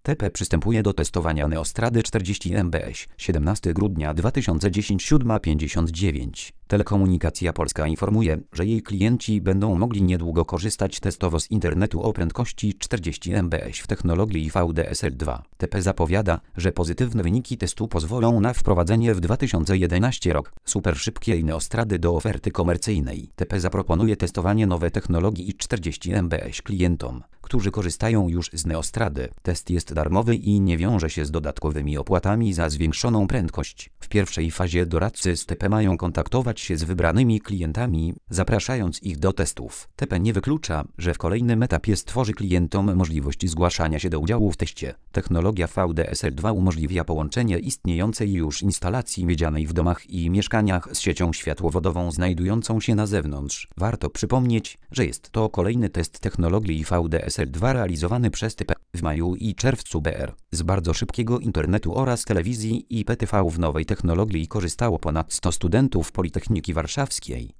TP przystępuje do testowania Neostrady 40 mbs. 17 grudnia 2010 7:59. Telekomunikacja Polska informuje, że jej klienci będą mogli niedługo korzystać testowo z internetu o prędkości 40 mbs w technologii VDSL2. TP zapowiada, że pozytywne wyniki testu pozwolą na wprowadzenie w 2011 rok superszybkiej Neostrady do oferty komercyjnej. TP zaproponuje testowanie nowej technologii 40 mbs klientom, którzy korzystają już z Neostrady. Test jest darmowy i nie wiąże się z dodatkowymi opłatami za zwiększoną prędkość. W pierwszej fazie doradcy z TP mają kontaktować się z wybranymi klientami, zapraszając ich do testów. TP nie wyklucza, że w kolejnym etapie stworzy klientom możliwość zgłaszania się do udziału w teście. Technologia VDSL2 umożliwia połączenie istniejącej już instalacji miedzianej w domach i mieszkaniach z siecią światłowodową znajdującą się na zewnątrz. Warto przypomnieć, że jest to kolejny test technologii VDSL2 realizowany przez TP w maju i czerwcu br. Z bardzo szybkiego internetu oraz telewizji IPTV w nowej technologii korzystało ponad 100 studentów Politechniki Warszawskiej.